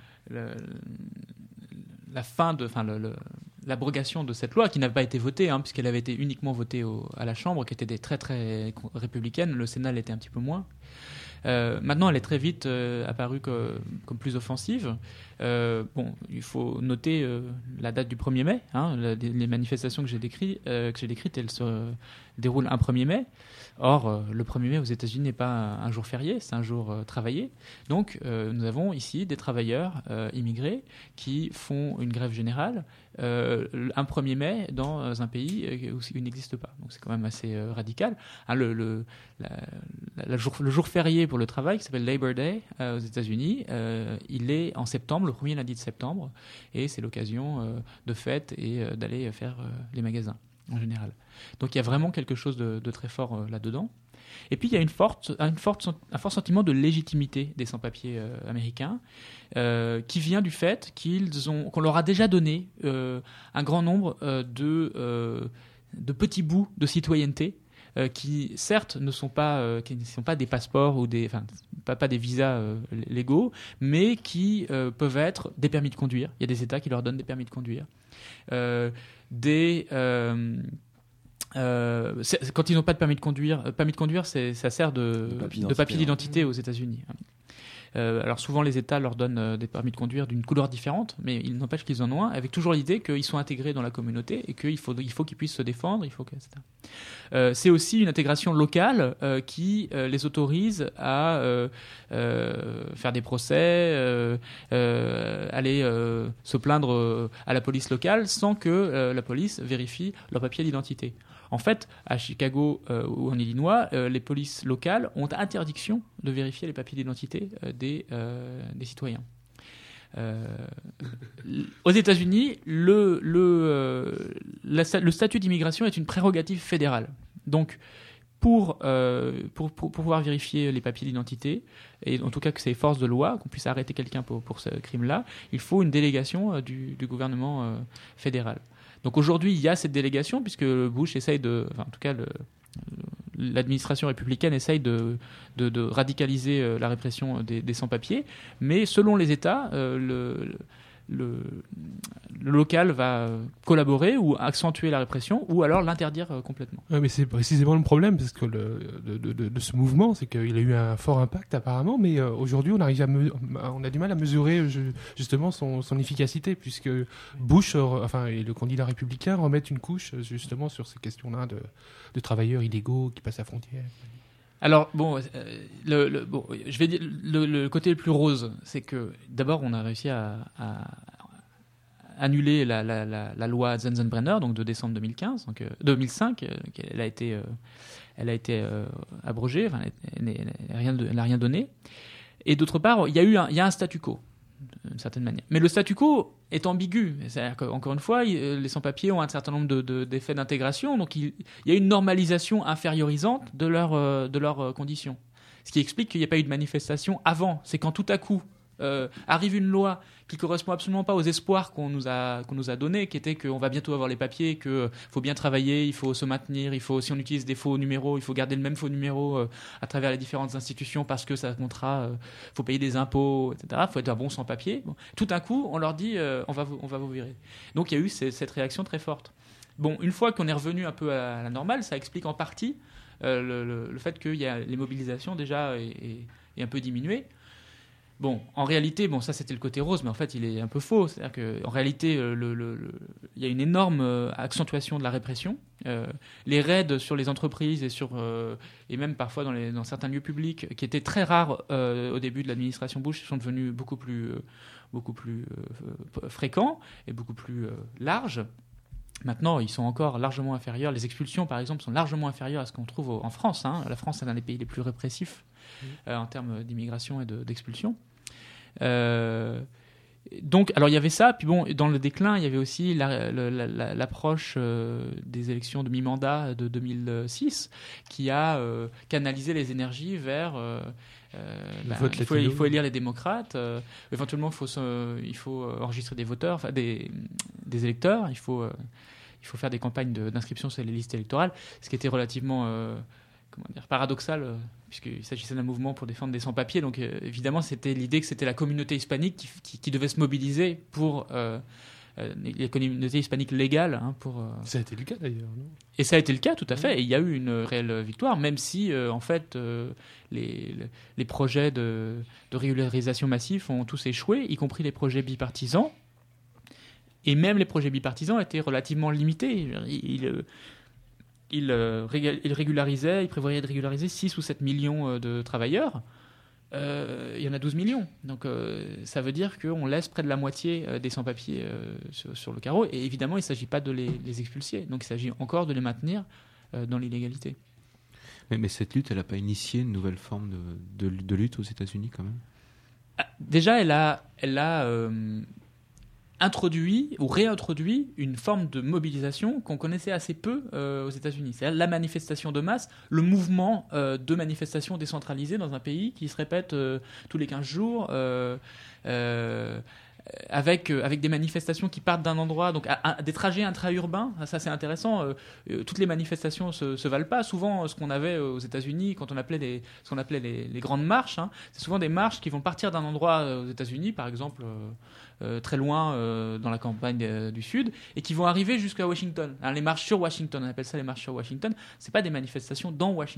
l'abrogation de cette loi qui n'avait pas été votée, hein, puisqu'elle avait été uniquement votée à la Chambre, qui était très très républicaine. Le Sénat l'était un petit peu moins. Maintenant, elle est très vite apparue comme plus offensive. Il faut noter la date du 1er mai. Hein, les manifestations que j'ai décrites, elles se déroulent un 1er mai. Or, le 1er mai aux États-Unis n'est pas un jour férié, c'est un jour travaillé. Donc, nous avons ici des travailleurs immigrés qui font une grève générale un 1er mai dans un pays où il n'existe pas. Donc, c'est quand même assez radical. Hein, le jour férié pour le travail, qui s'appelle Labor Day aux États-Unis, il est en septembre, le premier lundi de septembre, et c'est l'occasion de fête et d'aller faire les magasins en général. Donc il y a vraiment quelque chose de très fort là-dedans. Et puis il y a un fort sentiment de légitimité des sans-papiers américains qui vient du fait qu'on leur a déjà donné un grand nombre de petits bouts de citoyenneté qui certes ne sont pas des passeports ou pas des visas légaux, mais qui peuvent être des permis de conduire. Il y a des États qui leur donnent des permis de conduire. Quand ils n'ont pas de permis de conduire, ça sert de papier d'identité aux États-Unis. Alors souvent les États leur donnent des permis de conduire d'une couleur différente, mais il n'empêche qu'ils en ont un, avec toujours l'idée qu'ils sont intégrés dans la communauté et qu'il faut qu'ils puissent se défendre, etc. C'est aussi une intégration locale qui les autorise à faire des procès, aller se plaindre à la police locale sans que la police vérifie leur papier d'identité. En fait, à Chicago ou en Illinois, les polices locales ont interdiction de vérifier les papiers d'identité des citoyens. Aux États-Unis, le statut d'immigration est une prérogative fédérale. Donc, pour pouvoir vérifier les papiers d'identité, et en tout cas que c'est force de loi, qu'on puisse arrêter quelqu'un pour ce crime-là, il faut une délégation du gouvernement fédéral. Donc aujourd'hui, il y a cette délégation, puisque Bush essaye en tout cas, l'administration républicaine essaye de radicaliser la répression des sans-papiers, mais selon les États, le local va collaborer ou accentuer la répression ou alors l'interdire complètement.
Ouais, mais c'est précisément le problème parce que de ce mouvement, c'est qu'il a eu un fort impact apparemment, mais aujourd'hui on a du mal à mesurer justement son efficacité, puisque Bush et le candidat républicain remettent une couche justement sur ces questions-là de travailleurs illégaux qui passent la frontière.
Alors, je vais dire le côté le plus rose, c'est que d'abord, on a réussi à annuler la loi Sensenbrenner, donc de décembre 2005, elle a été abrogée, enfin, elle n'a rien donné. Et d'autre part, il y a un statu quo, d'une certaine manière. Mais le statu quo est ambigu. C'est-à-dire qu'encore une fois, les sans-papiers ont un certain nombre d'effets d'intégration, donc il y a une normalisation infériorisante de leurs conditions. Ce qui explique qu'il n'y a pas eu de manifestation avant. C'est quand tout à coup arrive une loi qui correspond absolument pas aux espoirs qu'on nous a donnés, qui était qu'on va bientôt avoir les papiers, qu'il faut bien travailler, il faut se maintenir, si on utilise des faux numéros, il faut garder le même faux numéro à travers les différentes institutions parce que ça comptera, faut payer des impôts, etc. Il faut être un bon sans-papier. Bon. Tout d'un coup, on leur dit on va vous virer. Donc il y a eu cette réaction très forte. Bon, une fois qu'on est revenu un peu à la normale, ça explique en partie le fait que les mobilisations déjà aient un peu diminué. Bon, en réalité, ça c'était le côté rose, mais en fait il est un peu faux. C'est-à-dire qu'en réalité, il y a une énorme accentuation de la répression. Les raids sur les entreprises et même parfois dans certains lieux publics, qui étaient très rares au début de l'administration Bush, sont devenus beaucoup plus fréquents et beaucoup plus larges. Maintenant, ils sont encore largement inférieurs. Les expulsions, par exemple, sont largement inférieures à ce qu'on trouve en France. La France est l'un des pays les plus répressifs en termes d'immigration et d'expulsion. Donc, alors il y avait ça. Puis bon, dans le déclin, il y avait aussi l'approche des élections de mi-mandat de 2006 qui a canalisé les énergies vers il faut élire les démocrates. Éventuellement, il faut enregistrer des voteurs, enfin des électeurs. Il faut faire des campagnes d'inscription sur les listes électorales, ce qui était relativement paradoxal, puisqu'il s'agissait d'un mouvement pour défendre des sans-papiers. Donc évidemment, c'était l'idée que c'était la communauté hispanique qui devait se mobiliser pour les communautés hispaniques légales.
Ça a été le cas d'ailleurs, non ?
Et ça a été le cas, tout à fait. Et il y a eu une réelle victoire, même si en fait les projets de régularisation massif ont tous échoué, y compris les projets bipartisans. Et même les projets bipartisans étaient relativement limités. Il prévoyait de régulariser 6 ou 7 millions de travailleurs. Il y en a 12 millions. Donc ça veut dire qu'on laisse près de la moitié des sans-papiers sur le carreau. Et évidemment, il ne s'agit pas de les expulser. Donc il s'agit encore de les maintenir dans l'illégalité.
Mais cette lutte, elle n'a pas initié une nouvelle forme de lutte aux États-Unis quand même ?
Déjà, elle a introduit ou réintroduit une forme de mobilisation qu'on connaissait assez peu aux États-Unis. C'est-à-dire la manifestation de masse, le mouvement de manifestation décentralisée dans un pays qui se répète tous les 15 jours, avec des manifestations qui partent d'un endroit, donc des trajets intra-urbains. Ça c'est intéressant. Toutes les manifestations se valent pas. Souvent, ce qu'on avait aux États-Unis, quand on appelait ce qu'on appelait les grandes marches, c'est souvent des marches qui vont partir d'un endroit aux États-Unis, par exemple très loin dans la campagne du Sud, et qui vont arriver jusqu'à Washington. Alors, les marches sur Washington, on appelle ça les marches sur Washington. C'est pas des manifestations dans Washington.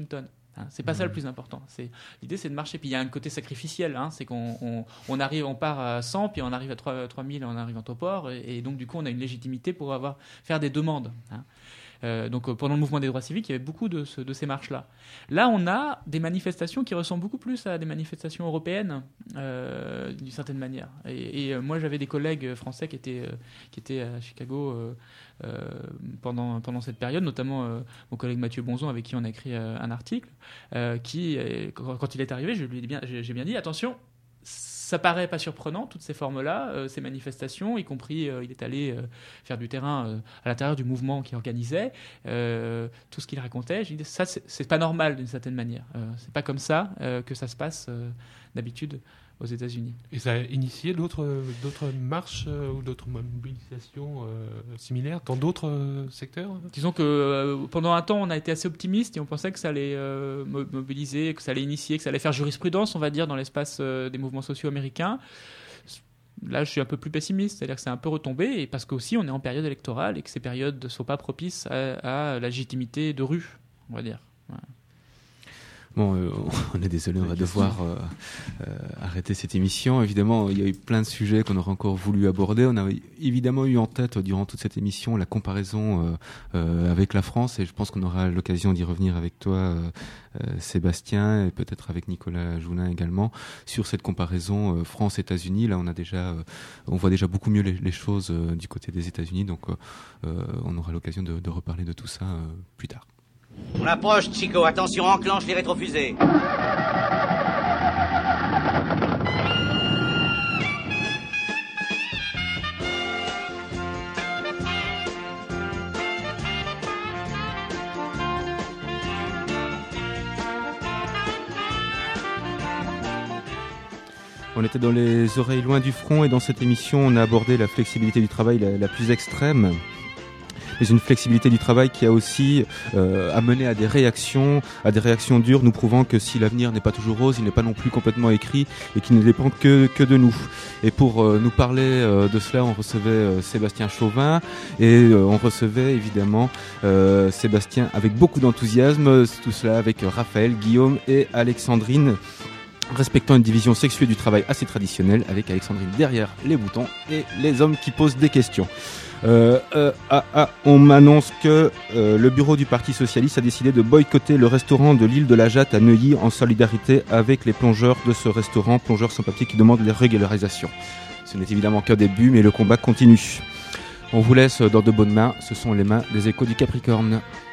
C'est pas ça le plus important. L'idée, c'est de marcher. Puis il y a un côté sacrificiel. C'est qu'on on part à 100, puis on arrive à 3000 en arrivant au port. Et donc, du coup, on a une légitimité pour faire des demandes. Donc, pendant le mouvement des droits civiques, il y avait beaucoup de ces marches-là. Là, on a des manifestations qui ressemblent beaucoup plus à des manifestations européennes, d'une certaine manière. Et moi, j'avais des collègues français qui étaient à Chicago pendant cette période, notamment mon collègue Mathieu Bonzon, avec qui on a écrit un article, qui, quand il est arrivé, j'ai bien dit, attention, ça paraît pas surprenant, toutes ces formes-là, ces manifestations, y compris, il est allé faire du terrain à l'intérieur du mouvement qu'il organisait, tout ce qu'il racontait. J'ai dit, ça, c'est pas normal d'une certaine manière. C'est pas comme ça que ça se passe d'habitude aux États-Unis.
Et ça a initié d'autres marches ou d'autres mobilisations similaires dans d'autres secteurs ?
Disons que pendant un temps, on a été assez optimiste et on pensait que ça allait mobiliser, que ça allait initier, que ça allait faire jurisprudence, on va dire, dans l'espace des mouvements sociaux américains. Là, je suis un peu plus pessimiste, c'est-à-dire que c'est un peu retombé, et parce qu'aussi on est en période électorale et que ces périodes ne sont pas propices à la légitimité de rue, on va dire. Voilà.
Bon, on est désolé, on va devoir arrêter cette émission. Évidemment, il y a eu plein de sujets qu'on aurait encore voulu aborder. On a évidemment eu en tête, durant toute cette émission, la comparaison avec la France, et je pense qu'on aura l'occasion d'y revenir avec toi, Sébastien, et peut-être avec Nicolas Joulin également, sur cette comparaison France-États-Unis. Là, on voit déjà beaucoup mieux les choses du côté des États-Unis, donc on aura l'occasion de reparler de tout ça plus tard.
On approche, Chico. Attention, enclenche les rétrofusées.
On était dans les oreilles loin du front, et dans cette émission, on a abordé la flexibilité du travail la plus extrême. Mais une flexibilité du travail qui a aussi amené à des réactions dures, nous prouvant que si l'avenir n'est pas toujours rose, il n'est pas non plus complètement écrit et qu'il ne dépend que de nous. Et pour nous parler de cela, on recevait Sébastien Chauvin, et on recevait évidemment Sébastien avec beaucoup d'enthousiasme, tout cela avec Raphaël, Guillaume et Alexandrine, respectant une division sexuée du travail assez traditionnelle, avec Alexandrine derrière les boutons et les hommes qui posent des questions. On m'annonce que le bureau du Parti Socialiste a décidé de boycotter le restaurant de l'île de la Jatte à Neuilly en solidarité avec les plongeurs de ce restaurant, plongeurs sans papier qui demandent les régularisations. Ce n'est évidemment qu'un début, mais le combat continue. On vous laisse dans de bonnes mains, ce sont les mains des Échos du Capricorne.